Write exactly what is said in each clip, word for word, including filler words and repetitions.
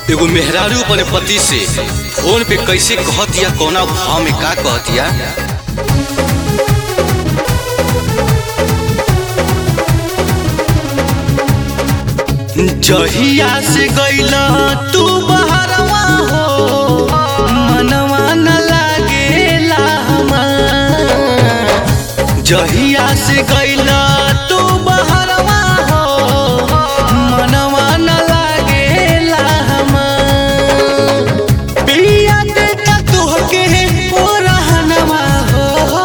एगो मेहरारू अपने पति से फोन पे कैसे कहतिया, कौना भाव में का कहतिया। जहिया से गइला तू बहरवा हो, मनवा न लागेला हमार। जहिया से गइला तू बहरवा हो, मनवा न लागेला हमार। पिया देता तुहके ओ रहनवा हो,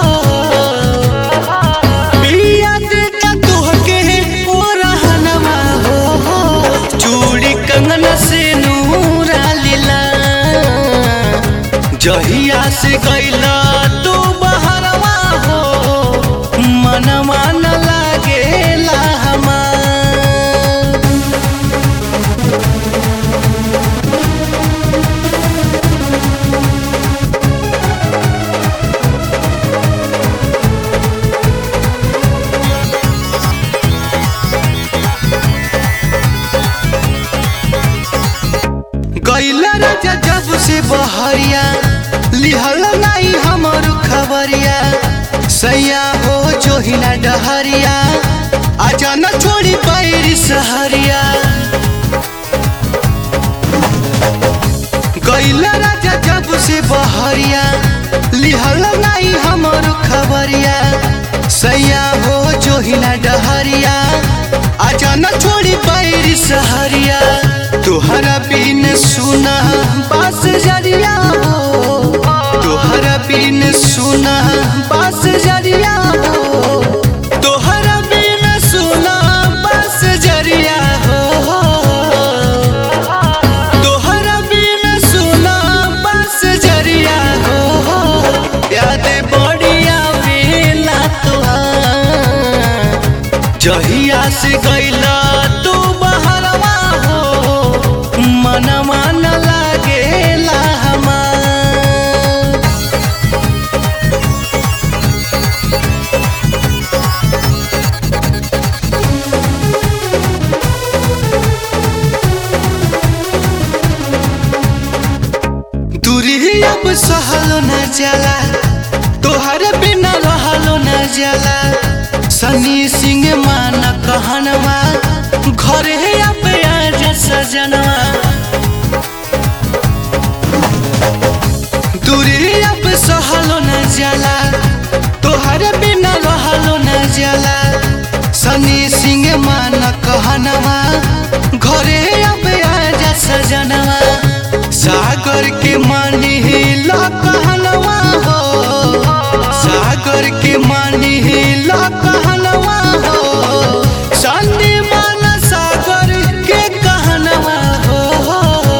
पिया देता तुहके ओ रहनवा हो। चूड़ी कंगन से नूरा लीला, जहिया से गइला तू बहरवा हो, मनवा न लागेला हमार। गइला राजा जब से बहरिया, लिहल नहीं हमर खबरिया। सैया हो जो हिना डहरिया, आजा न छोड़ी पैरी सहरिया। गइला राजा जब से बहरिया, लिहल नहीं हमर खबरिया। सैया हो जो हिना डहरिया, आजा न छोड़ी पैरी सहरिया। तुहरा बिन सुना बास जरिया हो, तुहरा बिन सुना बास जरिया हो, तुहरा बिन सुना बास जरिया हो, तुहरा बिन सुना बास जरिया हो। याद बढ़िया बेला तुहार, जहिया से गइला तू बहरवा हो, मनवा न लागेला हमार। दूरी अब सहलो न जाला, तोहर बिना रहलो न जाला। सनी सिंह मान कहनवा, घरे अब आजा सजनवा। दूरी अब सहलो न जाला, तोहर बिना रहलो न जाला। सनी सिंह मान कहनवा, घरे अब आजा सजनवा। सागर के मानी ला कहनवा हो, सागर के मानी ला कहनवा हो। संदी मान सागर के कहनवा हो,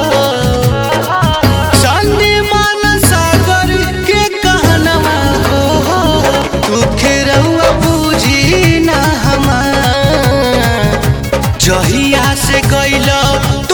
संदी मान सागर के कहनवा हो। दुखे रहुआ बूझी ना हमार, जहिया से गइला